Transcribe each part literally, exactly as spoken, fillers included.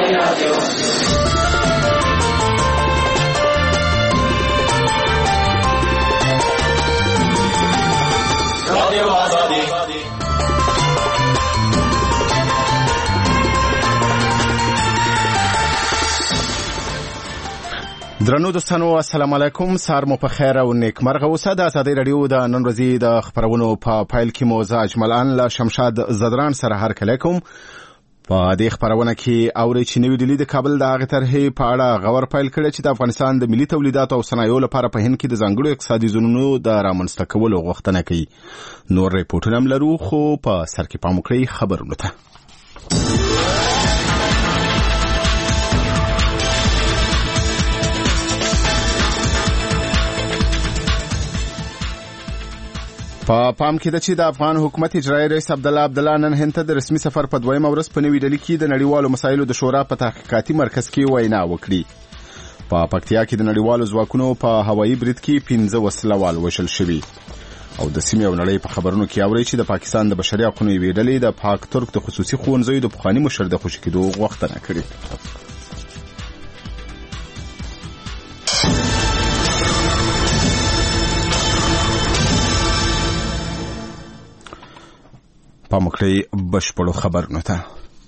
درنو دوستانو السلام علیکم، سار مو په خیر او نیک مرغه اوسه. د ازادي رادیو د نن ورځې د خبرونو په پایل کې مو زه اجمل ان له شمشاد زدران سره هرکلی کوم. په دې خبرونه کې اوري چې نوې ډیلي د کابل د هغې طرحې په اړه غور پیل کړی چې د افغانستان د ملي تولیداتو او صنایعو لپاره په هند کې د ځانګړو اقتصادي زونونو د رامنځته کولو غوښتنه کوي. نور ریپورټونه هم لرو، خو په سر کې پام وکړئ خبرونو ته. په پام کې ده چې د افغان حکومت اجرایي رئیس عبدالله عبدالله نن هند ته د رسمي سفر په دویمه ورځ په نوې ډیلي کې د نړیوالو مسایلو د شورا په تحقیقاتي مرکز کې وینا وکړي. په پکتیا کې د نړیوالو ځواکونو په هوایي برید کې پنځه وسلوال وژل شوي. او د سیمې او نړۍ په خبرونو کې اوري چې د پاکستان د بشري حقوقو یوې ډلې د پاک ترک د خصوصي ښوونځیو د پخواني مشر د خوشي کېدو غوښتنه کړې. پام وکړئ بشپړو خبرونو ته.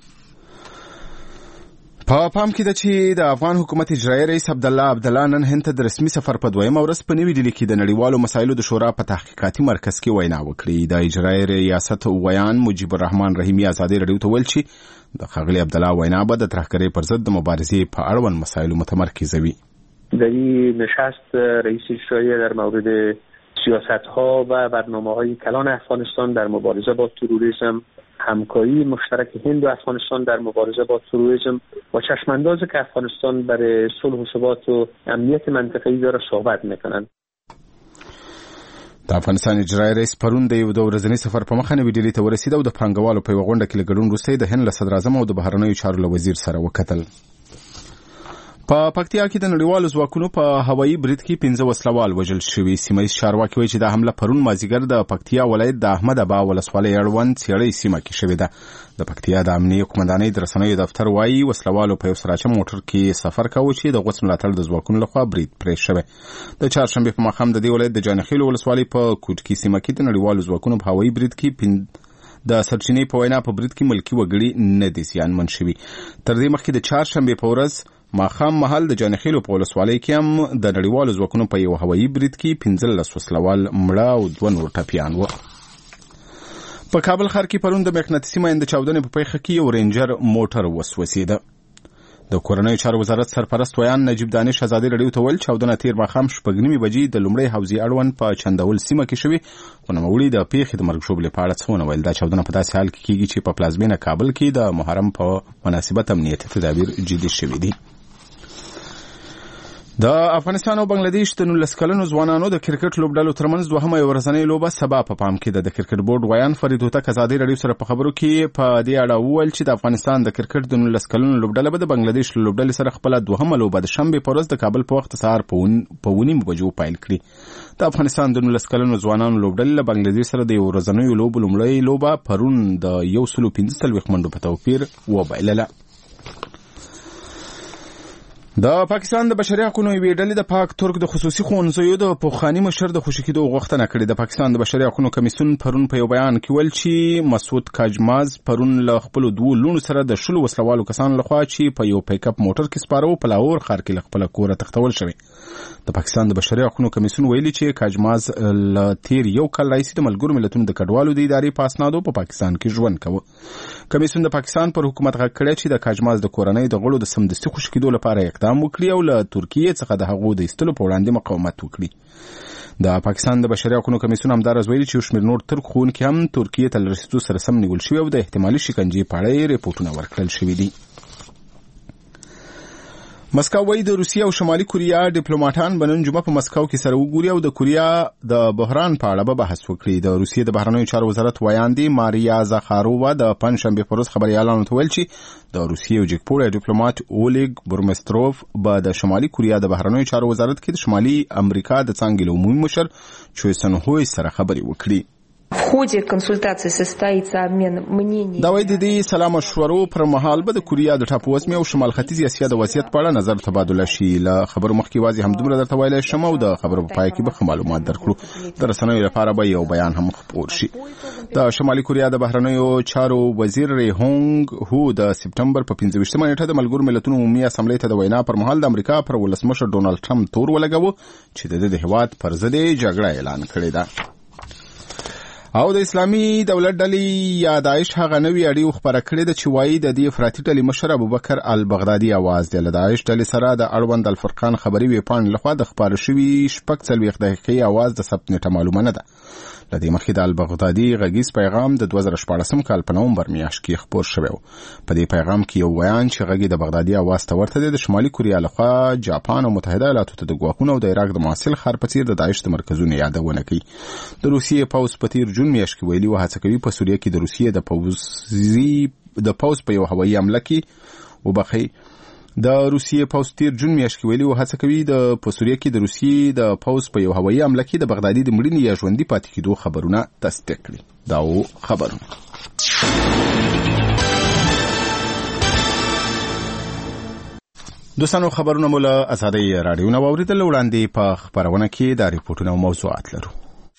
په پام کې ده چې د افغان حکومت اجرایي رئیس عبدالله عبدالله نن هند ته د رسمي سفر په دویمه ورځ په نوې ډیلي کې د نړیوالو مسایلو د شورا په تحقیقاتي مرکز کې وینا وکړي. د اجرایي ریاست ویان مجیب الرحمن رحیمي ازادي رادیو ته ویل چې د ښاغلي عبدالله وینا به د ترهګرۍ پر ضد د مبارزې په اړوند مسایلو متمرکزه وي. در این نشست رئیس اجرایی در مورد سیاست‌ها و برنامه‌های کلان افغانستان در مبارزه با تروریسم، همکاری مشترک هند و افغانستان در مبارزه با تروریسم و چشماندازی که افغانستان برای صلح و ثبات و امنیت منطقه‌ای داره صحبت می‌کنند. د افغانستان اجرایي رئیس پرون د یو د ورځني سفر په مخه نوې ډیلي ته ورسېد او د پانګوالو په یوه غونډه کې له ګډون وروسته د هند له صدراعظم او د بهرنیو چارو له وزیر سره وکتل. په پکتیا کې د نړیوالو ځواکونو په هوایي برید کې پنځه وسلوال وژل شوي. سیمه‌ییز چارواکي وایي چې دا حمله پرون مازدیګر د پکتیا ولایت د احمد ابا ولسوالۍ اړوند څېړۍ سیمه کې شوې ده. د پکتیا د امنیه قومندانۍ د رسنیو دفتر وایي وسلوالو په یو سراچه موټر کې سفر کاوه چې د غوڅ ملاتړ د ځواکونو لخوا برید پرې شوی. د چهارشنبې په ماښام د دې ولایت د جانخیل ولسوالۍ په کوټکي سیمه کې د نړیوالو ځواکونو په هوایي برید کې پن... د سرچینې په وینا په برید کې ملکي وګړي نه دي زیانمن شوي. تر دې مخکې د چهارشنبې په ورځ ماښام مهال د جانخیلو په ولسوالۍ کې هم د نړیوالو ځواکونو په یو هوایي برید کې پنځلس وسلوال مړه او دوه نور ټپیان وو. په کابل ښار کې پرون د مقناطیسي ماین د چاودنې په پیښه کې یو رینجر موټر وسوځېده. د کورنیو چارو وزارت سرپرست ویان نجیب دانش ازادي رادیو ته ویل چاودنه تیر ماښام شپږ نیمې بجې د لومړۍ حوزې اړوند په چندول سیمه کې شوې، خو نوموړي د پیښې د مرګ ژوبلې په اړه څه ونه ویل. دا چاودنه په داسې حال کې کېږي چې په پلازمینه کابل کې د محرم په مناسبت امنیتي تدابیر جدي شوي دي. د افغانستان او بنگلاديش د نولس کلنو ځوانانو د کرکټ لوبډلو ترمنځ دوهمه ورځنۍ لوبه سبا په پام کې ده. د کرکټ بورډ ویان فرید هوتک ازادي رادیو سره په خبرو کې په دې اړه وویل چې د افغانستان د کرکټ د نولس کلنو لوبډله به د بنگلاديش لوبډلې سره خپله دوهمه لوبه د شنبې په ورځ د کابل په وخت سهار په اوه نیمو بجو پیل کړي. د افغانستان د نولس کلنو ځوانانو لوبډلې له بنگلاديش سره د یو ورځنیو لوبو لومړۍ لوبه پرون د یو سلو پنځه څلوېښت منډو په توپیر وبایلله. د پاکستان د بشري حقوقو یوې ډلې د پاک ترک د خصوصي ښوونځیو د پخواني مشر د خوشي کېدو غوښتنه کړې. د پاکستان د بشري حقوقو کمیسیون پرون په یو بیان کې ویل چې مسعود کاجماز پرون له خپلو دوو لوڼو سره د شلو وسلوالو کسانو لخوا چې په یو پیک اپ موټر کې سپاره وو په لاهور ښار کې له خپله کوره تښتول شوی. د پاکستان د بشري حقوقو کمیسیون ویلي چې کاجماز له تیر یو کال راهیسې د ملګرو ملتونو د کډوالو د ادارې په اسنادو په پاکستان کې ژوند کوه. کمیسیون د پاکستان پر حکومت غږ کړی چې د کاجماز د کورنۍ د غړو د سمدستي خوشي کېدو لپاره اقدام وکړي او له ترکیې څخه د هغو د ایستلو په وړاندې مقاومت وکړي. د پاکستان د بشري حقوقو کمیسیون همداراز ویلي چې یو شمېر نور ترک ښوونکي هم ترکیې ته له رسېدو سره سم نیول شوي او د احتمالي شکنجې په اړه یې ریپورټونه ورکړل شوي دي. مسکو وایي د روسیې او شمالي کوریا ډیپلوماټان به نن جمعه په مسکو کې سره وګوري او د کوریا د بحران په اړه به بحث وکړي. د روسیې د بهرنیو چارو وزارت ویاندې ماریا زاخارووا د پنجشنبې په ورځ خبریالانو ته ویل چې د روسیې یو جګپوړی ډیپلوماټ اولیګ بورمستروف به د شمالي کوریا د بهرنیو چارو وزارت کې د شمالي امریکا د څانګې له عمومي مشر چویسن هوی سره خبرې وکړي. В ходе консультации состоится обмен мнений. دا وایي د دې سلا مشورو پر مهال به د کوریا د ټاپووزمې او شمال ختیځ اسیا د وضعیت په اړه نظر تبادله شي. له خبرو مخکې واضح همدومره درته ویلی شم او د خبرو په پای کې به ښه معلومات درکړو. د رسنیو لپاره به یو بیان هم خپور شي. د شمالي کوریا د بهرنیو چارو وزیر ری هونګ هو د سپټمبر په پنځه ویشتمه نیټه د ملګرو ملتونو عمومي اسامبلې ته د وینا پر مهال د امریکا پر ولسمشر ډونالډ ټرمپ تور ولګاوه چې د د هیواد پر ضد جګړه اعلان کړې ده. او د اسلامي دولت ډلې یا داعش هغه نوې اړیو خپره کړې ده چې وایي د دې افراطي ډلې مشر ابوبکر البغدادي اواز دی. له داعش ډلې سره د اړوند الفرقان خبري ویبپاڼې لخوا د خپاره شوي شپږ څلوېښت دقیقې اواز د ثبت نیټه معلومه نه ده. له دې مخکې د البغدادي غږیز پیغام د دوه زره شپاړسم کال په نومبر میاشت کې خپور شوی و. په دې پیغام کې یو بیان چې غږی د بغدادي اواز ته ورته دی د شمالي کوریا لخوا جاپان او متحده ایالاتو ته د ګواښونو او د عراق د معاصل ښار په څیر د داعش د مرکزونو یادونه کوي. د روسیې پوځ په تیر جون میاشت کې ویلي و هڅه کوي په سوریه کې د روسیې د پوځي د پوځ په یو هوایي حمله کې وبخي د روسیې پوځ تیر جون میاشت کې ویلي و هڅه کوي د په سوریه کې د روسیې د پوځ په یو هوایي حمله کې د بغدادي د مړینې یا ژوندي پاتې کېدو خبرونه تصدیق کړي. دا و خبرونه. دوستانو خبرونه مو له ازادۍ راډیو نه واورېدل. وړاندې په خپرونه کې د ریپورټونو او موضوعات لرو.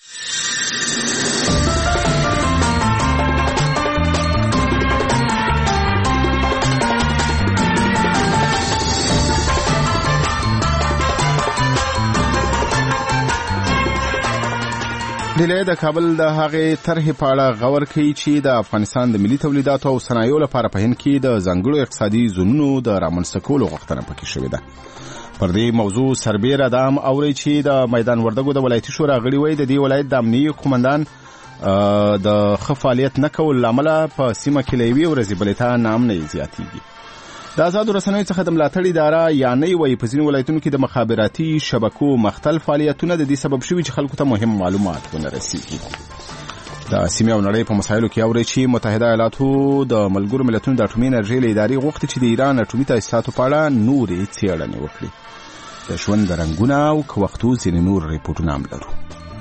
ډیلی د کابل د هغې طرحې په اړه غور کوي چې د افغانستان د ملي تولیداتو او صنایعو لپاره په هند کې د ځانګړو اقتصادي زونونو د رامنځته کولو غوښتنه پکې شوې ده. پر دې موضوع سربیره دا هم اورئ چې د میدان وردګو د ولایتي شورا غړي وایي د دې ولایت د امنیي قومندان د ښه فعالیت نه کولو له امله په سیمه کې له یوې ورځې بلې ته ناامنۍ زیاتېږي. د آزادو رسنیو څخه د ملاتړ اداره یا نه وایي په ځینو ولایتونو کې د مخابراتي شبکو مختلف فعالیتونه د دې سبب شوي چې خلکو ته مهم معلومات ونه رسیږي. د سیمې او نړۍ په مسایلو کې اورئ چې متحده ایالاتو د ملګرو ملتونو د اټومي انرژۍ له ادارې غوښتي چې د ایران اټومي تاسیساتو په اړه نورې څېړنې وکړي. د ژوند د رنګونه او که وختو ځینې نور ریپورټونه هم لرو.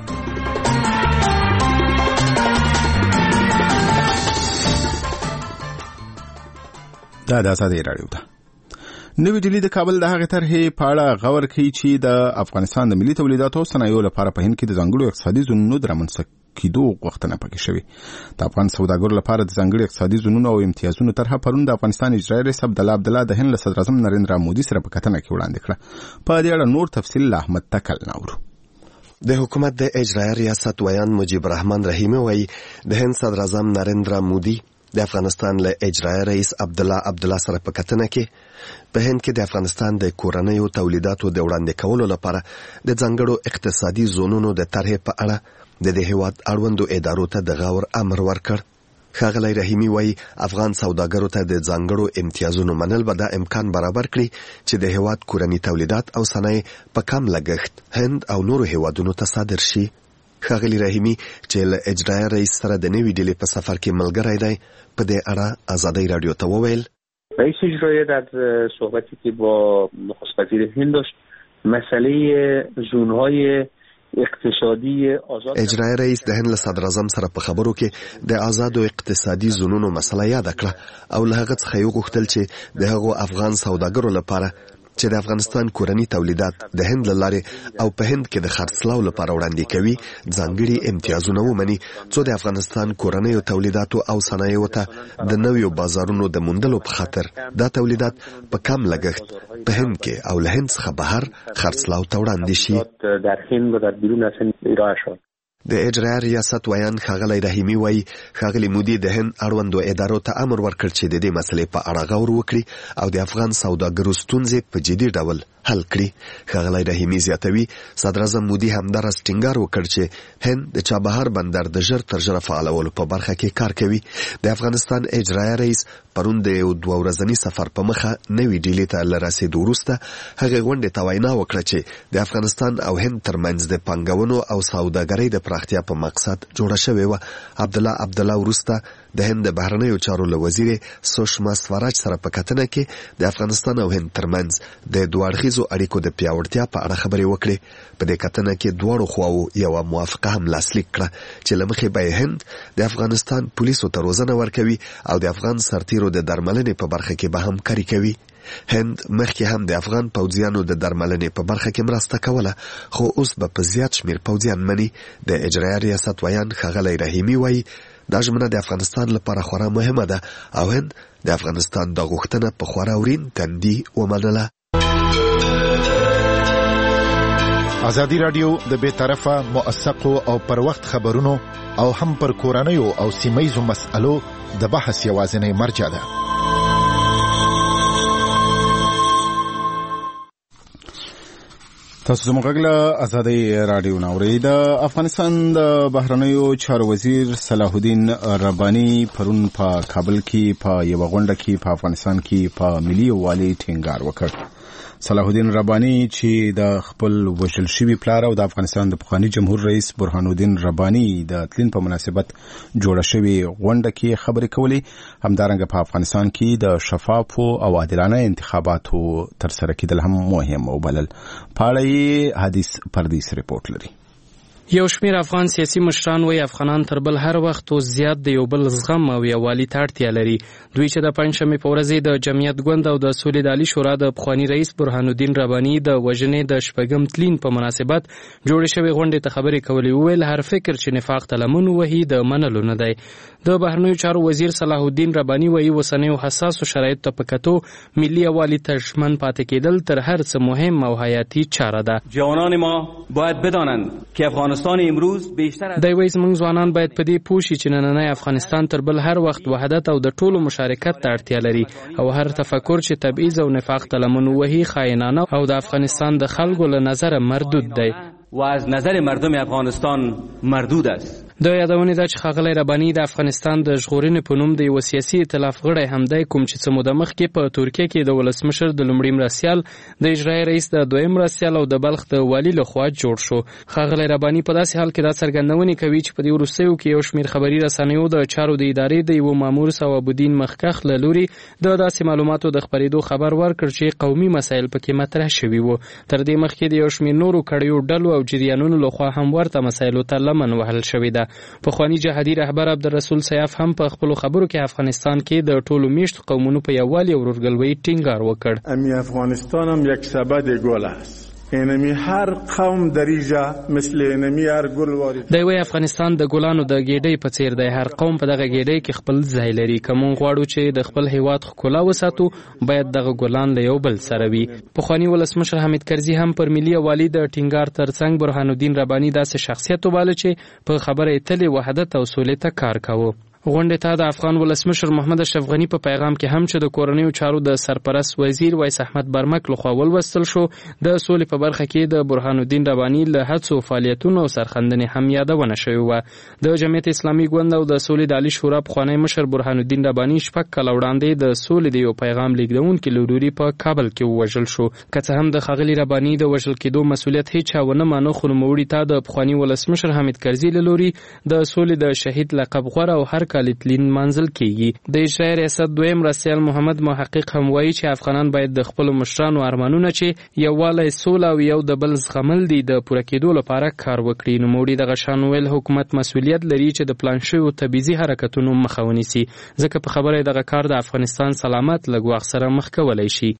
دا د ازادۍ راډیو ده. نوې ډیلي د کابل د هغې طرحې په اړه غور کوي چې د افغانستان د ملي تولیداتو او صنایعو لپاره په هند کې د ځانګړو اقتصادي زونونو د رامنځته کېدو غوښتنه پکې شوې. د افغان سوداګرو لپاره د ځانګړي اقتصادي زونونو او امتیازونو طرحه پرون د افغانستان اجرایي رئیس عبدالله عبدالله د هند له صدراعظم نریندرا مودي سره په کتنه کې وړاندې کړه. په دې اړه نور تفصیل له احمد تکل ناورو. د حکومت د اجرایي ریاست ویان مجیب الرحمن رحیمي وایي د هند صدراعظم نریندرا مودي د افغانستان له اجرایي رئیس عبدالله عبدالله سره په کتنه کې په هند کې د افغانستان د کورنیو تولیداتو د وړاندې کولو لپاره د ځانګړو اقتصادي زونونو د طرحې په اړه د دې هیواد اړوندو ادارو ته د غور امر ورکړ. ښاغلی رحیمي وایي افغان سوداګرو ته د ځانګړو امتیازونو منل به دا امکان برابر کړي چې د هیواد کورني تولیدات او صنایع په کم لګښت هند او نورو هیوادونو ته صادر شي. ښاغلی رحیمي چې له اجرایي رئیس سره د نوې ډیلې په سفر کې ملګری دی په دې اړه ازادۍ رادیو ته وویل. رئیس اجرایی در صحبتی که با نخست وزیر هند داشت مسئله زونهای اقتصادی آزاد اجرایي رئیس د هند له صدراعظم سره په خبرو کې د آزادو اقتصادي زونونو مسله یاد کړه او له هغه څخه یې وغوښتل چې د هغو افغان سوداګرو لپاره چې د افغانستان کورني تولیدات د هند له لارې او په هند کې د خرڅلاو لپاره وړاندې کوي ځانګړي امتیازونه ومني څو د افغانستان کورنیو تولیداتو او صنایعو ته د نویو بازارونو د موندلو په خاطر دا تولیدات په کم لګښت په هند کې او له هند څخه بهر خرڅلاو ته وړاندې شي. در هند و در بیرون از هند ارائه شد. د اجرایي ریاست ویان ښاغلی رحیمي وایي ښاغلی مودي د هند اړوندو ادارو ته امر ورکړ چې د دې مسلې په اړه غور وکړي او د افغان سوداګرو ستونزې په جدي ډول حل کړي. ښاغلی رحیمي زیاتوي صدراعظم مودي همداراز ټینګار وکړ چې هند د چابهار بندر د ژر تر ژره فعالولو په برخه کې کار کوي. د افغانستان اجرایي رئیس پرون د یو دوه ورځني سفر په مخه نوې ډیلې ته له رسېدو وروسته هغې غونډې ته وینا وکړه چې د افغانستان او هند ترمنځ د پانګونو او سوداګرۍ د پراختیا په مقصد جوړه شوې و. عبد الله عبد الله وروسته د هند د بهرنیو چارو له وزیر سوشما سوراج سره په کتنه کې د افغانستان او هند ترمنځ د دوه اړخیزو اړیکو د پیاوړتیا په اړه خبرې وکړې. په دې کتنه کې دواړو خواوو یوه موافقه هم لاسلیک کړه چې له مخې به هند د افغانستان پولیسو ته روزنه ورکوي او د افغان سرتیرو د درملنې په برخه کې به همکاري کوي. هند مخکې هم د افغان پوځیانو د درملنې په برخه کې مرسته کوله، خو اوس به په زیات شمیر پوځیان مني. د اجرایه ریاست ویان ښاغلی رحیمي وایي دا ژمنه د افغانستان لپاره خورا مهمه ده او هند د افغانستان د غوښتنه په خورا ورین تندي ومنله. ازادي راډیو د بې طرفه موثقو او پر وخت خبرونو او هم پر کورنیو او سیمهیزو مسألو د بحث یوازینی مرجع ده. تاسو زموږ له ازادي راډیو ناوړي. د افغانستان د بهرنیو چارو وزیر صلاح الدین رباني پرون په کابل کې په یو غونډه کې په افغانستان کې په ملي یووالي ټینګار وکړ. صلاح الدین رباني چې د خپل وژل شوي پلار او د افغانستان د پخواني جمهور رئیس برهان الدین رباني د تلین په مناسبت جوړه شوې غونډه کې خبرې کولې. همدارنګه په افغانستان کې د شفافو او عادلانه انتخاباتو ترسره کېدل هم مهم وبلل. په اړه یې حدیث پردیس رپورټ لري. یو شمیر افغان سیاسي مشران وایي افغانان تر بل هر وخت او زیات د یو بل زغم او یووالي ته اړتیا لري. دوی چې د پنځشنبې په ورځ د جمعیت ګوند او د سولې د عالي شورا د پخواني رئیس برهان الدین رباني د وژنې د شپږم تلین په مناسبت جوړې شوې غونډې ته خبرې کولې. وویل هر فکر چې نفاق ته لمن وهي د منلو نه دی. د بهرنیو چارو وزیر صلاح الدین رباني وایي اوسنیو حساسو شرایطو ته په کتو ملي یووالي ته ژمن پاتې کېدل تر هر څه مهم او حیاتي چاره ده. جوانان ما باید بدانند که افغانستان امروز بیشتر دی وایي زموږ ځوانان باید په دې پوه شي چې نننی افغانستان تر بل هر وخت وحدت او د ټولو مشارکت ته اړتیا لري او هر تفکر چې تبعیض او نفاق ته لمن وهي خاینانه او د افغانستان د خلکو له نظره مردود دی و از نظر مردم افغانستان مردود است. د یادونې ده چې ښاغلی رباني د افغانستان د ژغورنې په نوم د یوه سیاسي ائتلاف غړی هم دی، کوم چې څه موده مخکې په ترکیه کې د ولسمشر د لومړي مرستیال، د اجرایي رئیس د دویم مرستیال او د بلخ د والي لخوا جوړ شو. ښاغلی رباني په داسې حال کې دا څرګندونې کوي چې په دې وروستیو کې یو شمېر خبري رسنیو د چارو د ادارې د یوه مامور ثواب الدین مخکخ له لوري د داسې معلوماتو د خپرېدو خبر ورکړ چې قومي مسایل پکې مطرح شوي وو. تر دې مخکې د یو شمېر نورو کړیو ډلو او جریانونو لخوا هم ورته مسایلو ته لمن وهل شوې ده. پخواني جهادي رهبر عبدالرسول سیاف هم په خپلو خبرو کې افغانستان کې د ټولو میشتو قومونو په یووالي او ورورګلوۍ ټینګار وکړ. امی افغانستان هم یک سبد گل است. اینمی هر قوم در اینجا مثل اینمی هر گل وارد. دی وایي افغانستان د ګلانو د ګېډۍ په څیر دی. هر قوم په دغه ګېډۍ کې خپل ځای لري. که موږ غواړو چې د خپل هیواد ښکلا وساتو باید دغه ګلان له یو بل سره وي. پخواني ولسمشر حامد کرزي هم پر ملي یووالي د ټینګار ترڅنګ برهان الدین رباني داسې شخصیت وباله چې په خبره اتلې وحدت او سولې ته کار کاوه. غونډې ته د افغان ولسمشر محمد اشرف غني په پیغام کې هم چې د کورنیو چارو د سرپرست وزیر وایس احمد برمک لخوا ولوستل شو، د سولې په برخه کې د برهان الدین رباني له هڅو فعالیتونو او سرښندنې هم یادونه شوې وه. د جمعیت اسلامي ګوند او د سولې د عالي شورا پخوانی مشر برهان الدین رباني شپږ کاله وړاندې د سولې د یو پیغام لیږدونکي له لوري په کابل کې ووژل شو. که څه هم د ښاغلي رباني د وژل کېدو مسؤلیت هیچا ونه مانه، خو نوموړي ته د پخواني ولسمشر حامد کرزي له لوري د سولې د شهید لقب غوره او هر کال تلین منزل کیږي. د اجرایي ریاست دویم مرستیال محمد محقق هم وایي چې افغانان باید د خپلو مشرانو ارمانونه چې یووالی، سوله او یو د بل زغمل دي د پوره کېدو لپاره کار وکړي. نوموړي دغه شان ویل حکومت مسؤلیت لري چې د پلان شویو تبعیضي حرکتونو مخه ونیسي، ځکه په خبره دغه کار د افغانستان سلامت له ګواښ سره مخ کولی شي.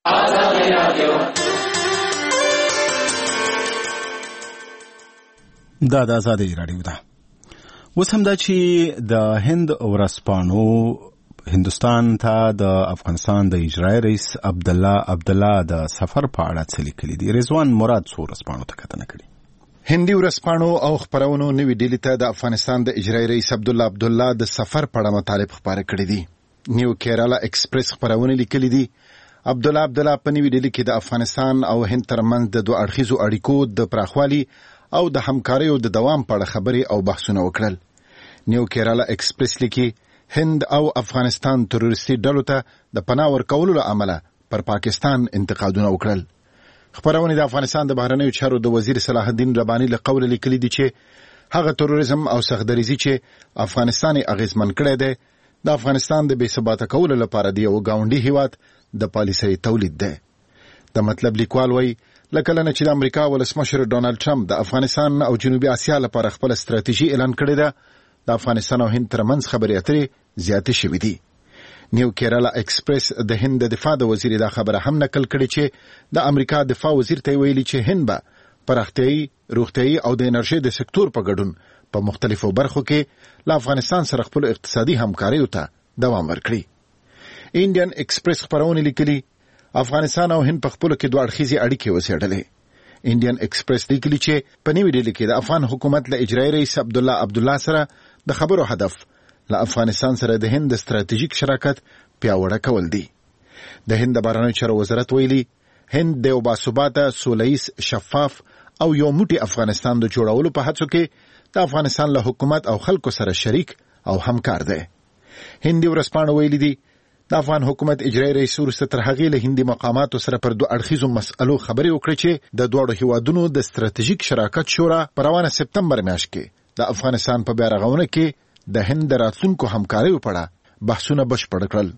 دا د ازادي راډیو ده. اوس هم دا چې د هند ورځپاڼو هندوستان ته د افغانستان د اجرایي رئیس عبدالله عبدالله د سفر په اړه څه لیکلي دي. رضوان مراد څو ورځپاڼو ته کتنه کړې. هندي ورځپاڼو او خپرونو نوې ډیلي ته د افغانستان د اجرایي رئیس عبدالله عبدالله د سفر په اړه مطالب خپاره کړي دي. نیو کیرالا ایکسپریس خپرونه لیکلي دي عبدالله عبدالله په نوې ډیلي کې د افغانستان او هند ترمنځ د دوه اړخیزو اړیکو د پراخوالي او د همکاریو د دوام په اړه خبرې او بحثونه وکړل. نیو کیرالا ایکسپریس لیکي هند او افغانستان تروریستي ډلو ته د پناه ورکولو له امله پر پاکستان انتقادونه وکړل. خبرونه د افغانستان د بهرنیو چارو د وزیر صلاح الدین رباني له قوله لیکلي دي چې هغه تروریزم او سختدریزي چې افغانستان اغیزمن کړی دی د افغانستان د بې ثباته کولو لپاره دی یو ګاونډي هیواد د پالیسۍ تولید دی. د مطلب لیکوال وایي لکه لنه چې د امریکا ولسمشر ډونالد ټرمپ د افغانستان او جنوبي اسیا لپاره خپل ستراتیژي اعلان کړې ده، د افغانستان او هند ترمنځ خبرې اترې زیاتې شوې دي. نیو کیرالا ایکسپریس د هند د دفاع د وزیر دا خبره هم نقل کړې چې د امریکا دفاع وزیر ته ویلي چې هند به پراختیايي، روغتیايي او د انرژي د سکتور په ګډون په مختلفو برخو کې له افغانستان سره خپل اقتصادي همکاریو ته دوام ورکړي. انډین ایکسپریس خبرونه لیکلي افغانستان او هند په خپل کې دوه اړخیزې اړیکې وسیړلې. انډین ایکسپریس لیکلي چې په نوې ډیلي کې د افغان حکومت له اجرایي رئیس عبدالله عبدالله سره د خبرو هدف له افغانستان سره د هند د ستراتیژیک شراکت پیاوړی کول دي. د هند د بهرنیو چارو وزارت ویلي هند د یو باثباته، سولیز، شفاف او یو موټی افغانستان د جوړولو په هڅو کې د افغانستان له حکومت او خلکو سره شریک او همکار دی. هندي ورځپاڼو ویلي دي د افغان حکومت اجرایي رئیس وروسته تر هغې له هندي مقاماتو سره پر دوه اړخیزو مسألو خبرې وکړې چې د دواړو هیوادونو د ستراتیژیک شراکت شورا په روانه سپتمبر میاشت کې د افغانستان په بیارغونه کې د هند د راتلونکو همکاریو په اړه بحثونه بشپړ کړل.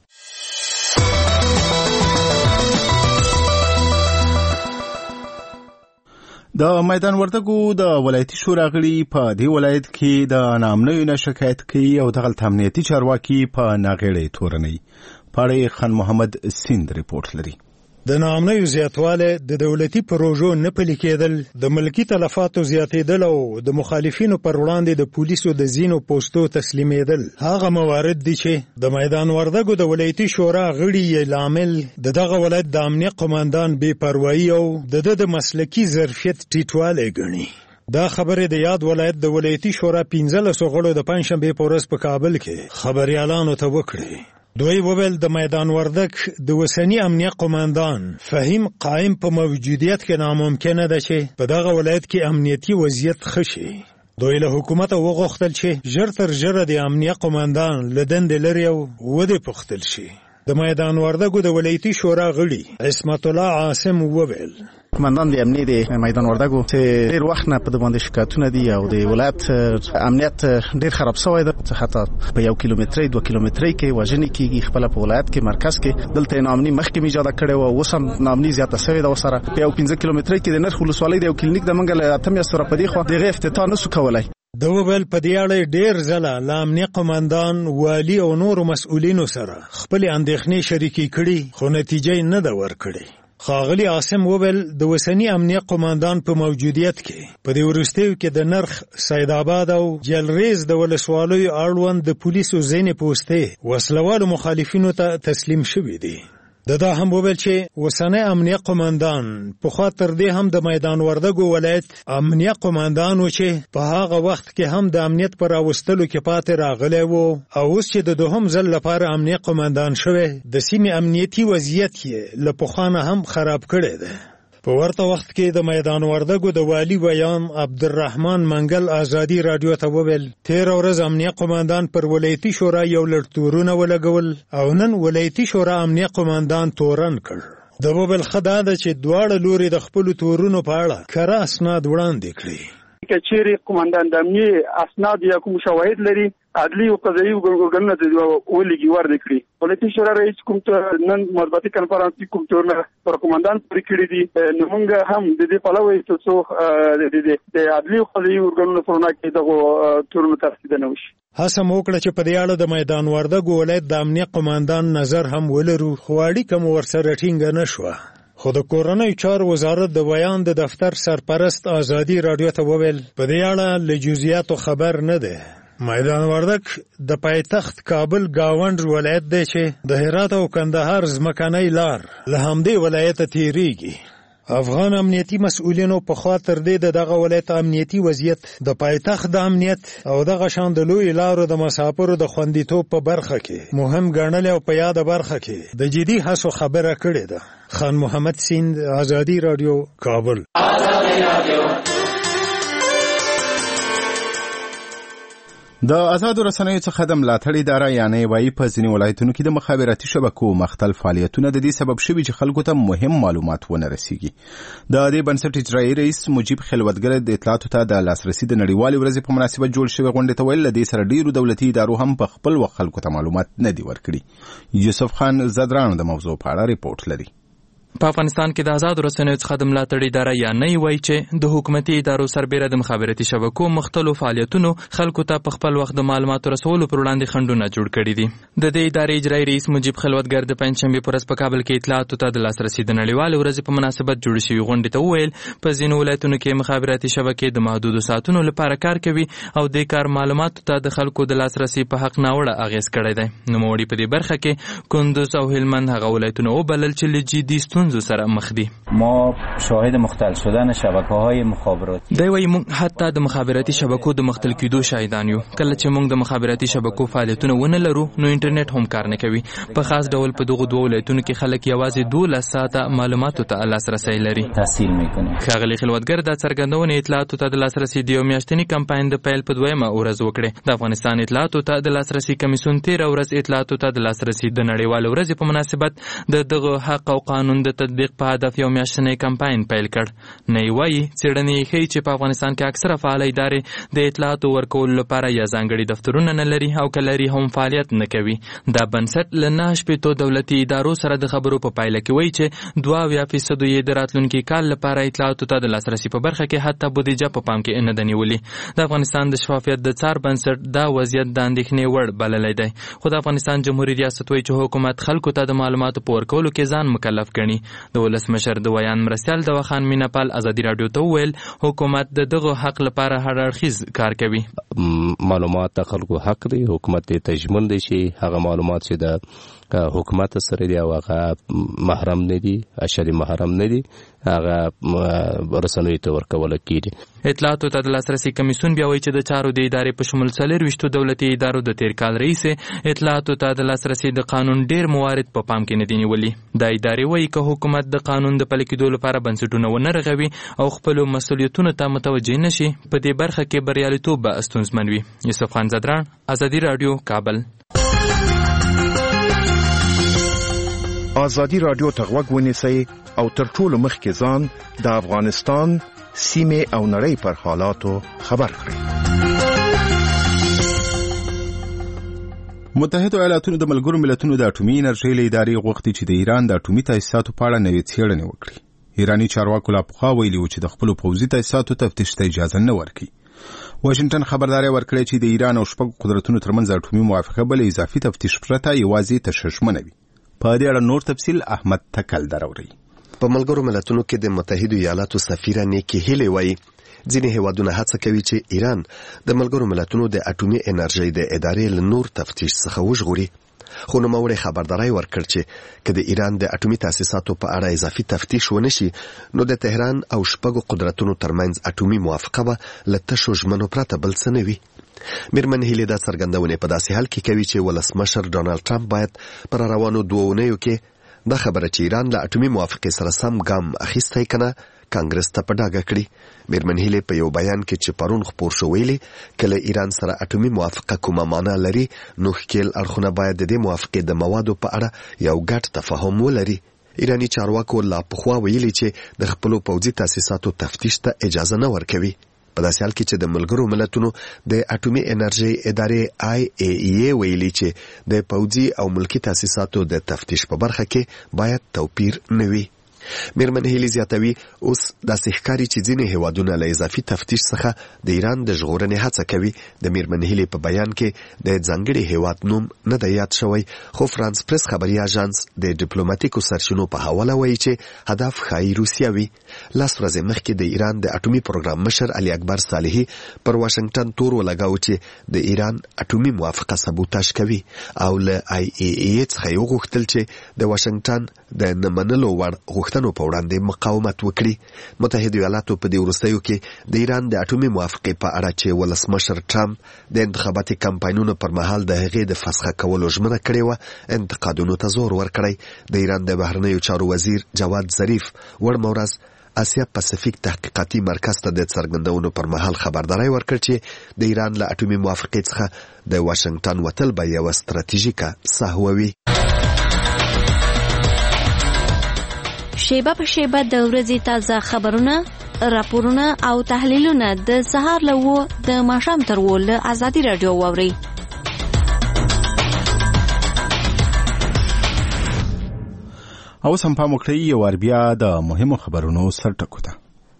د میدان وردګو د ولایتي شورا غړي په دې ولایت کې د نامنوي نه شکایت کوي او دغلته امنیتي چارواکي په ناغېړۍ تورنوي. پاړې خان محمد سیند ریپورت لري. د نامنوي زیاتواله د دولتي پروژو نه پلي کېدل، د ملکی تلفاتو زیاتېدل او د مخالفینو پر وړاندې د پولیسو د ځینو پوسټو تسلیمېدل هغه موارد دي چې د میدان وردګو د ولایتي شورا غړي یې لامل د دغه ولایت د امنیت قوماندان بې پروایي او د د مسلکي ظرفیت ټیټوالی ګڼي. دا خبره د یاد ولایت د ولایتي شورا پنځلسو غړو د پنجشنبې په ورځ په کابل کې خبریالانو ته وکړې. دوی وویل د میدان وردګ د وسنی امنیت قوماندان فهیم قائم په موجودیت کې ناممکنه ده چې په دغه ولایت کې امنیتي وضعیت ښه شي. دوی له حکومت وغوښتل چې ژر تر ژره د امنیت قوماندان له دندې لرې او ودې پوښتل شي. د میدان وردګو د ولایتي شورا غړي عصمت الله عاصم وویل قوماندان د امنیت د میدان وردګو چې ډېر وخت نه په د باندې شکایتونه دي او د ولایت امنیت ډېر خراب شوی دی. حتی په یو کیلومترۍ دوه کیلومترۍ کې وژنې کېږي. خپله په ولایت کې مرکز کې دلته ناامني مخکې مې ایجاده کړې وه، اوس هم ناامني زیاته شوې ده. ورسره په یو پنځه کیلومترۍ کې د نرخ ولسوالۍ د یو کلینیک د موږ له اته میاشتو را په دې خوا د هغې افتتاح نسو کولی. د وویل په دې اړه ډېر ځله له امنیت قوماندان، والي او نورو مسؤلینو سره خپلې اندېښنې شریکې کړي خو نتیجه یې نه ده ورکړې. ښاغلي عاصم وویل د وسنی امنیت قوماندان په موجودیت کې په دې وروستیو کې د نرخ، سید آباد او جلریز د ولسوالیو اړوند د پولیسو ځینې پوستې وسلوالو مخالفینو ته تسلیم شوي دي. د دا هم وویل چې وسنی امنیت قوماندان پخوا تر دې هم د میدان وردګو ولایت امنیت قوماندان و چې په هغه وخت کې هم د امنیت پر راوستلو کې پاتې راغلی و او اوس چې د دوهم ځل لپاره امنیت قوماندان شوی د سیمې امنیتي وضعیت یې له پخوا نه هم خراب کړی دی. په ورته وخت کې د میدان وردګو د والي ویان عبدالرحمن منګل ازادي رادیو ته وویل تېره ورځ امنیت قوماندان پر ولایتي شورا یو لړ تورونه ولګول او نن ولایتي شورا امنیت قوماندان تورن کړ. د وویل ښه دا ده چې دواړه لوري د خپلو تورونو په اړه کره اسناد وړاندې کړي. که چیرې قوماندان د امنیې اسناد یا کوم شواهد لري، عدلي او قضایي ورګرګنه د ولګي ورد کړي. ولایتي شورا رئیس کوم نن مطبوعاتي کنفرانس کې کوم تورونه پر قوماندان پرې کړي دي، نو موږ هم د دې پلوه یو څو د عدلي او قضایي ورګرګنو پرونه کې دغه تورونه تفصیل نه وشي. هڅه مو وکړه چې په دې اړه د میدان وردګو ولایت د امنیت قوماندان نظر هم ولرو، خو اړیکه مو ورسره ټینګه نه شوه. خو د کورنیو چارو وزارت د بیان د دفتر سرپرست ازادي رادیو ته وویل په دې اړه له جزئیاتو خبر نه دی. میدان وردګ د پایتخت کابل گاونډ ولایت دی چې د هرات او کندهار ځمکنۍ لار له همدې ولایته تیریږي. افغان امنیتي مسؤلینو په خاطر دې د دغه ولایت امنیتي وضعیت د پایتخت د امنیت او دغه شان د لوی لارو د مسافرو د خوندیتوب په برخه کې مهم ګڼل او په یاد برخه کې د جدي هڅو خبره کړې ده. خان محمد سیند، آزادی رادیو، کابل. د آزادو رسنیو څخه د ملاتړ اداره یعنې وایي په ځینې ولایتونو کې د مخابراتي شبکو مختلف فعالیتونه د دې سبب شوي چې خلکو ته مهم معلومات ونه رسیږي. د دې بنسټ اجرایي رئیس مجیب خلوتګر د اطلاعاتو ته د لاسرسي د نړیوالې ورځې په مناسبت جوړ شوی غونډې ته ویل له دې سره ډیرو دولتي ادارو هم په خپل وخت خلکو ته معلومات نه دي ورکړي. یوسف خان زدران د موضوع په اړه ریپورت لري. په افغانستان کې د آزادو رسنیو څخه د ملاتړ اداره یا نه وایي چې د حکومتي ادارو سربېره د مخابراتي شبکو مختلفو فعالیتونو خلکو ته په خپل وخت د معلوماتو رسولو پر وړاندې خنډونه جوړ کړي دي. د دې ادارې اجرایي رئیس مجیب خلوتګر د پنځشنبې په ورځ په کابل کې اطلاعاتو ته د لاسرسي د نړیوالې ورځې په مناسبت جوړ شوي غونډې ته وویل په ځینو ولایتونو کې مخابراتي شبکې د محدودو ساعتونو لپاره کار کوي او دې کار معلوماتو ته د خلکو د لاسرسي په حق ناوړه اغېز کړی دی. نوموړي په دې برخه کې کندوز او هلمند هغه ولایتونه وبلل چې له جدي ستونزو سره مخ دي. ما شاهد مختل شدن شبکه‌های مخابراتی دی وایي موږ حتی د مخابراتي شبکو د مختل کېدو شاهدان یو. کله چې موږ د مخابراتي شبکو فعالیتونه ونه لرو نو انټرنیټ هم کار نه کوي. په خاص ډول په دغو دوه ولایتونو کې خلک یوازې دولس ساعته معلوماتو ته لاسرسی لري. تحصیل میکنه. ښاغلي خلوتګر د څرګندونې اطلاعاتو ته د لاسرسي د یو میاشتني کمپاین د پیل په دویمه ورځ وکړې. د افغانستان اطلاعاتو ته د لاسرسي کمیسیون تېره ورځ اطلاعاتو ته د لاسرسي د نړیوالې ورځې په مناسبت د دغه حق او قانون د تطبیق په هدف یو میاشتنی کمپاین پیل کړ. نه وایي څېړنې ښیي چې په افغانستان کې اکثره فعاله ادارې د اطلاعاتو ورکولو لپاره یا ځانګړي دفترونه نه لري او که لري هم فعالیت نه کوي. دا بنسټ له نهه شپېتو دولتي ادارو سره د خبرو په پایله کې وایي چې دوه اویا فیصدو یې د راتلونکي کال لپاره اطلاعاتو ته د لاسرسي په برخه کې حتی بودیجه په پام کې نه ده نیولې. د افغانستان د شفافیت د څار بنسټ دا وضعیت د اندېښنې وړ بللی دی. خو د افغانستان جمهوري ریاست وایي چې حکومت خلکو ته د معلوماتو په ورکولو کې ځان مکلف ګڼي. د ولسمشر د ویان مرستیال د وخان مینپال ازادي رادیو ته وویل حکومت د دغه حق لپاره هر اړخیز کار کوي. معلومات د خلکو حق دی. حکومت ته تضمین دی چې هغه معلومات چې د حکومت سره دی او هغه محرم نه دي اشری محرم نه دي هغه رسنیو ته ورکول کیږي. اطلاعاتو ته د لاسرسي کمیسیون بیا وایي چې د چارو د ادارې په شمول څلرویشتو دولتي ادارو د تیر کال رئیس اطلاعاتو ته د لاسرسي د قانون ډیر موارد په پام کې نه دي نیولي. دا ادارې وایي که حکومت د قانون د پلي کېدو لپاره بنسټونه ونه رغوي او خپلو مسؤلیتونو ته متوجه نشي په دې برخه کې بریالیتوب به ستونزمن وي. یوسف خان زدران، ازادي رادیو، کابل. ازادي رادیو ته غوږ ونیسئ او تر ټولو مخکې ځان د افغانستان سیمې او نړۍ پر حالاتو خبر کړئ. متحده ایالاتونو د ملګرو ملتونو د اټومي انرژۍ له ادارې غوښتي چې د ایران د اټومي تاسیساتو په اړه نوې څېړنې وکړي. ایراني چارواکو لا پخوا ویلي و چې د خپلو پوځي تاسیساتو تفتیش ته اجازه نه ورکوي. واشنګټن خبرداری ورکړی چې د ایران او شپږو قدرتونو ترمنځ اټومي موافقه بل اضافي تفتیش پرته یوازې تششمنه وي. په دې اړه نور تفصیل احمد تکل دراوري. په ملګرو ملتونو کې د متحده ایالاتو سفیره نیکی هیلی وایي ځینې هیوادونه هڅه کوي چې ایران د ملګرو ملتونو د اټومي انرژۍ د ادارې له نور تفتیش څخه وژغوري. خو نوموړی خبرداری ورکړ چې که د ایران د اټومي تاسیساتو په اړه اضافي تفتیش ونشي نو د تهران او شپږو قدرتونو ترمنځ اټومي موافقه به له تشو ژمنو پرته بل څه نه وي. میرمن هیلې دا څرګندونې په داسې حال کې کوي چې ولسمشر ډونالډ ټرمپ باید پر روانو دوه اونیو کې دا خبره چې ایران له اټومي موافقې سره سم ګام اخیستی کنه کانګرس ته په ډاګه کړي. میرمن هیلې په یو بیان کې چې پرون خپور شو ویلي کله ایران سره اټومي موافقه کومه معنا لري نو ښکیل اړخونه باید د دې موافقې د موادو په اړه یو ګډ تفاهم ولري. ایرانی چارواکو لا پخوا ویلي چې د خپلو پوځي تاسیساتو تفتیش ته اجازه نه ورکوي. په داسې حال کې چې د ملګرو ملتونو د اټومي انرژۍ ادارې آی ای ای ویلي چې د پوځي او ملکی تاسیساتو د تفتیش په برخه کې باید توپیر نه وي. میرمن هیلې زیاتوي اوس داسې ښکاري چې ځینې هیوادونه له اضافي تفتیش څخه د ایران د ژغورنې هڅه کوي. د میرمن هیلې په بیان کې د ځانګړي هیواد نوم نه دی یاد شوی خو فرانس پریس خبري اژانس د ډیپلوماټیکو سرچینو په حواله وایي چې هدف ښایي روسیه وي. لاس ورځې مخکې د ایران د اټومي پروګرام مشر علي اکبر صالحي پر واشنګټن تور ولګاو چې د ایران اټومي موافقه سبوتاژ کوي او له آی ای ای څخه یې وغوښتل چې د واشنګټن د نه منلو وړ غوښتنو په وړاندې مقاومت وکړي. متحده ایالاتو په دې وروستیو کې د ایران د اټومي موافقې په اړه چې ولسمشر ټرمپ د انتخاباتي کمپاینونو پر مهال د هغې د فسخه کولو ژمنه کړې وه انتقادونو ته زور ورکړی. د ایران د بهرنیو چارو وزیر جواد ظریف وړمه ورځ اسیا پاسفیک تحقیقاتي مرکز ته د څرګندونو پر مهال خبرداري ورکړ چې د ایران له اټومي موافقې څخه د واشنگټن وتل به یو ستراتیژیکه سهو وي. شیبه په شیبه د ورځې تازه خبرونه، راپورونه او تحلیلونه د سهار له و د ماښام تر و له ازادي راډیو واورئ. اوس هم پام وکړئ یو وار بیا د مهمو خبرونو سرټکو ته.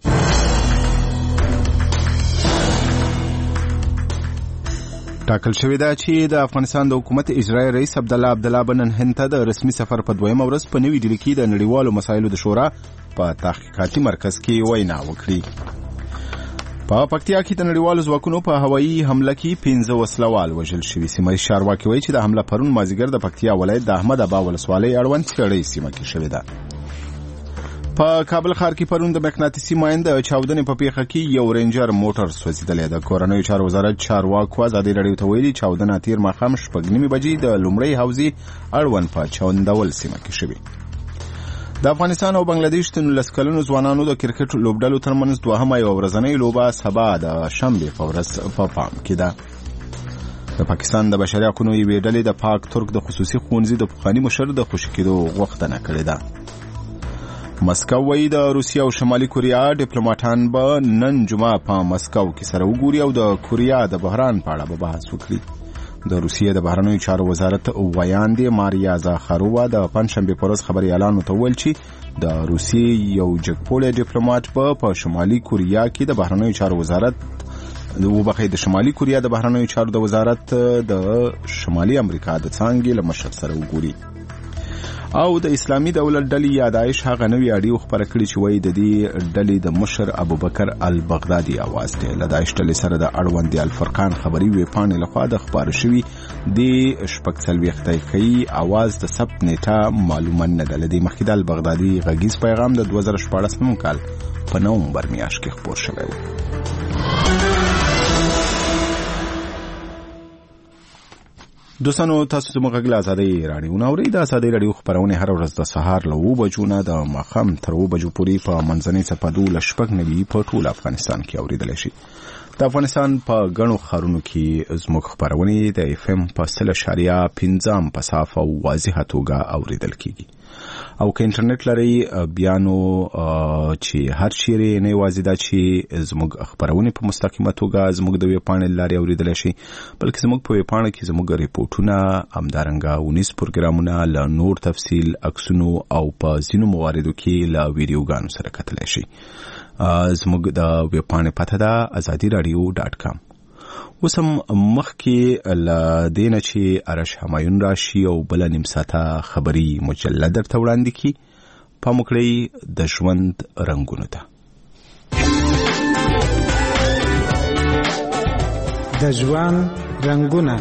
ټاکل شوې ده چې د افغانستان د حکومت اجرایي رئیس عبدالله عبدالله به نن هند ته د رسمي سفر په دویمه ورځ په نوي ډیلي کې د نړیوالو مسایلو د شورا په تحقیقاتي مرکز کې وینا وکړي. په پکتیا کې د نړیوالو ځواکونو په هوایي حمله کې پنځه وسلوال وژل شوي. سیمه چارواکي وایي چې د حمله پرون مازیګر د پکتیا ولایت د احمد ابا ولسوالۍ اړوند چړې سیمه کې شوې ده. په کابل ښار کې پرون د مقناطیسي ماین د چاودنې په پیښه کې یو رینجر موټر سوځېدلی. د کورنیو چارو وزارت چارواکو ازادي راډیو ته ویلي چاودنه تیر ماښام شپږ نیمې بجې د لومړۍ حوزې اړوند په چاودول سیمه کې شوې. د افغانستان او بنگلاديش د نولس کلنو ځوانانو د کرکټ لوبډلو ترمنځ دوهمه یو ورځنۍ لوبه سبا د شنبې په ورځ په پام کې ده. د پاکستان د بشري حقوقو یوې ډلې د پاک ترک د خصوصي ښوونځي د پخواني مشر د خوشي کېدو غوښتنه کړې ده. مسکو وایي د روسیې او شمالي کوریا ډیپلوماټان به نن جمعه په مسکو کې سره وګوري او د کوریا د بحران په اړه به بحث وکړي. د روسیې د بهرنیو چارو وزارت وایاندې ماریا زاخارووا د پنځشنبې په ورځ خبري اعلان وکړ چې د روسیې یو جګپوړی ډیپلوماټ به په شمالي کوریا کې د بهرنیو چارو وزارت وبخښئ د شمالي کوریا د بهرنیو چارو د وزارت د شمالي امریکا د څانګې له مشر سره وګوري. او د اسلامي دولت ډلې یا داعش هغه نوې اډیو خبره کړې چې وایي د دې ډلې د مشر ابوبکر البغدادي اواز دی. له داعش ډلې سره د اړوند الفرقان خبري ویبپاڼې لخوا د خبرو شوي د شپږ څلوېښت دقیقې اواز د ثبت نیټه معلومه نه ده. له دې مخکې د البغدادي غږیز پیغام د دوه زره شپاړسم کال په نومبر میاشت کې خپور شوی و. دوستانو تاسو زموږ غږ له ازادۍ راډیو نه اورئ. د ازادۍ راډیو خپرونې هره ورځ د سهار له اوه بجو نه د ماښام تر اوه بجو پورې په منځنۍ څپه له شپږ نوي په ټول افغانستان کې اورېدلی شي. د افغانستان په ګڼو ښارونو کې زموږ خپرونې د اف ام په سل اشاریه پنځم په صاف او واضحه توګه اورېدل کېږي. او که انټرنیټ لرئ بیا نو چې هر چیرې نه یوازې دا چې زموږ خپرونې په مستقیمه توګه زموږ د ویبپاڼې له لارې اورېدلی شي بلکې زموږ په ویبپاڼه کې زموږ ریپورټونه همدارنګه ونیز پروګرامونه له نور تفصیل عکسونو او په ځینو مواردو کې له ویډیوګانو سره کتلی شي. زموږ د ویبپاڼې پته ده ازادي راډیو ډاټ کام. اوس هم مخکې له دې نه چې ارش همایون راشي او بله نیم ساعته خبري مجله درته وړاندې کړي پام وکړئ د ژوند رنګونو ته. د ژوند رنګونه.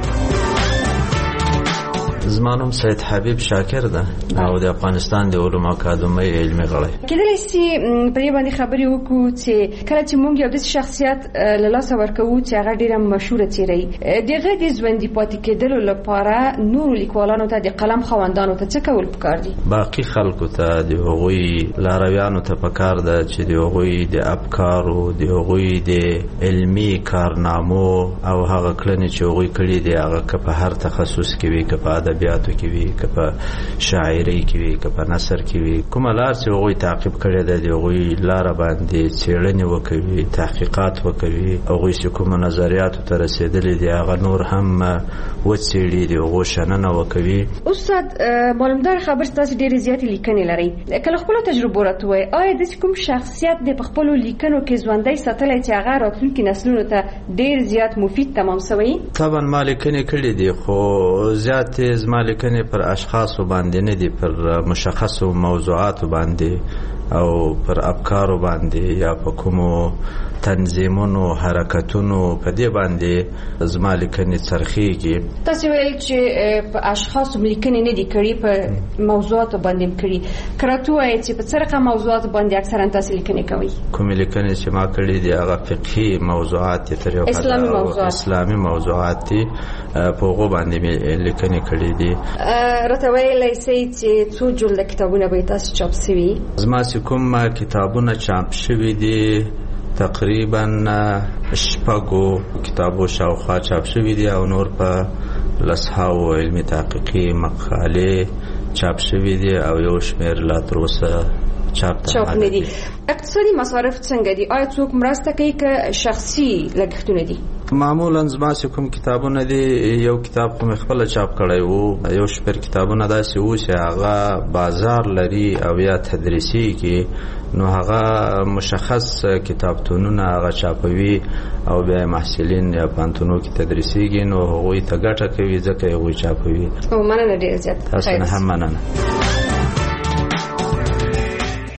زما نوم سید حبیب شاکر ده او د افغانستان د علومو اکاډمۍ علمي غړی. کېدلی شي په دې باندې خبرې وکړو چې کله چې موږ یو داسې شخصیت له لاسه ورکوو چې هغه ډېره مشهوره څیره وي د هغې د ژوندي پاتې کېدلو لپاره نورو لیکوالانو ته د قلم خاوندانو ته څه کول پکار دي؟ باقي خلکو ته د هغوی لارویانو ته پکار ده چې د هغوی د افکارو د هغوی د علمي کارنامو او هغه کړنې چې هغوی کړي دي هغه که په هر تخصص کې وي که په ادبیاتو کې وي که په شاعرۍ کې وي که په نثر کې وي کومه لار چې هغوی تعقیب کړې ده د هغوی لاره باندې څېړنې وکوي تحقیقات وکوي هغوی چې کومو نظریاتو ته رسېدلي دي هغه نور هم وڅېړي د هغو شننه وکوي. استاد معلومدار خبر ستاسې ډېرې زیاتې لیکنې لرئ که له خپلو تجربو راته ووایئ آیا داسې کوم شخصیت دی په خپلو لیکنو کې ژوندی ساتلی چې هغه راتلونکي نسلونو ته ډېر زیات مفید تمام سوی؟ طبعا ما لیکنې کړي دي خو زیاتې زما لیکنې پر اشخاصو باندې نه دي پر مشخصو موضوعاتو باندې او پر افکارو باندې یا په کومو تنظیمونو حرکتونو په دې باندې زما لیکنې څرخیږي. تاسو ویل چې په اشخاصو لیکنې نه دي کړي په موضوعاتو باندې کړي که راته ووایئ چې په څه رقم موضوعاتو باندې اکثرا تاسو لیکنې کوئ؟ کومې لیکنې چې ما کړي دي هغه فقهي موضوعات دي تر یو اسلامي موضوعات اسلامي موضوعات دي په هغو باندې مې لیکنې کړي دي. راته ویلی سئ چې څو جلده کتابونه به یې تاسو چاپ سوي؟ زما چې چې کوم کتابونه چاپ شوي دي تقریبا شپږو کتابو شاوخوا چاپ شوي دي او نور په لسهاو علمي تحقیقي مقالې چاپ شوي دي او یو شمېر لا تر اوسه چاپ ته نه دي. اقتصادي مصارف څنګه دي؟ آیا څوک مرسته کوي که شخصي لګښتونه دي؟ معمولا زما چې کوم کتابونه دي یو کتاب خو مې خپله چاپ کړی وو، یو شمېر کتابونه داسې وو چې هغه بازار لري او یا تدریسي کې، نو هغه مشخص کتابتونونه هغه چاپوي او بیا محصلین یا پانتونو کې تدریسیږي، نو هغوی ته ګټه کوي ځکه هغوی چاپوي. مننه ډېر زیات. تاسو نه هم مننه.